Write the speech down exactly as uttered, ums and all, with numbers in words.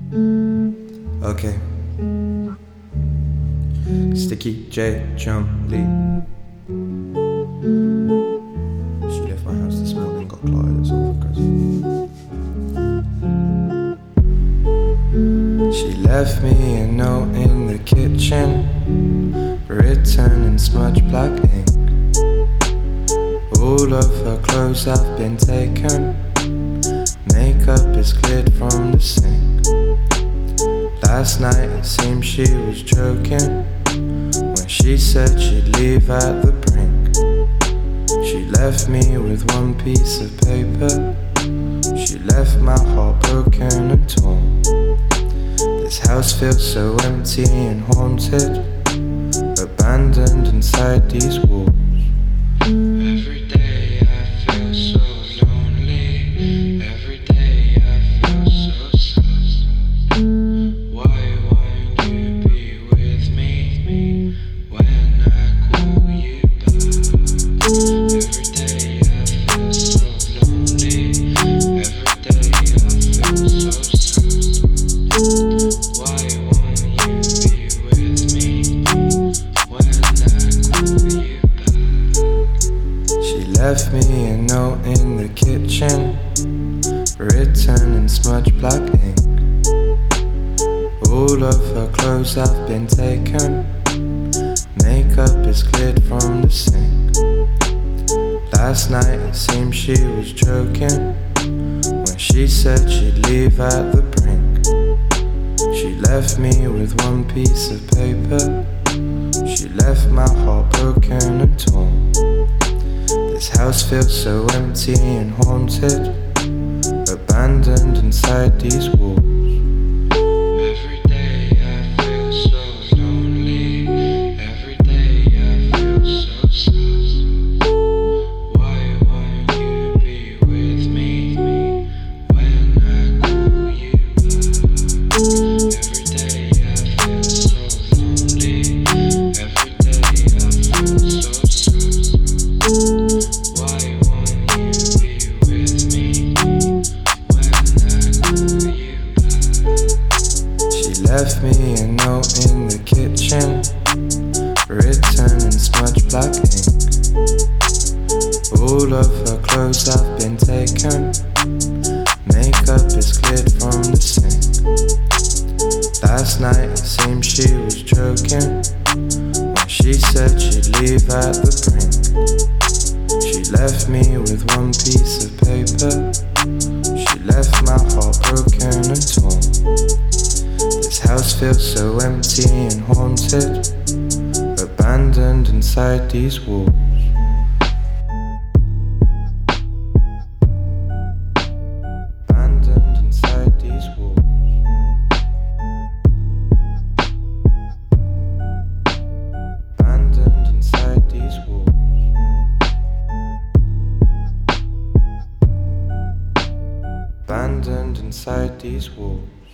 Okay. Sticky J. Chum Lee. She left my house this morning, got clotted, that's all for Christmas. She left me a note in the kitchen, written in smudge black ink. All of her clothes have been taken, makeup is cleared from the sink. Last night it seemed she was joking when she said she'd leave at the brink. She left me with one piece of paper. She left my heart broken and torn. This house feels so empty and haunted, abandoned inside these walls. Every day I feel so lonely. Every day I feel so sad. Why won't you be with me when I call you back? Every day I feel so lonely. Every day I feel so sad. Why won't you be with me when I call you back? She left me a note in the kitchen, written in smudge black ink. All of her clothes have been taken, makeup is cleared from the sink. Last night it seemed she was joking when she said she'd leave at the brink. She left me with one piece of paper. She left my heart broken and torn. This house feels so empty and haunted, abandoned inside these walls. Every day I feel so lonely. Every day I feel so sad. Why won't you be with me when I call you back? Every day I feel so lonely. Every day I feel so sad. Why won't you be with me when I call you back? She left me a note in the kitchen, written in smudge black ink. All of her clothes have been taken, makeup is cleared from the sink. Last night it seemed she was joking when she said she'd leave at the brink. She left me with one piece of paper. She left my heart broken and torn. This house feels so empty and haunted, abandoned inside these walls. Abandoned inside these walls. Abandoned inside these walls. Abandoned inside these walls.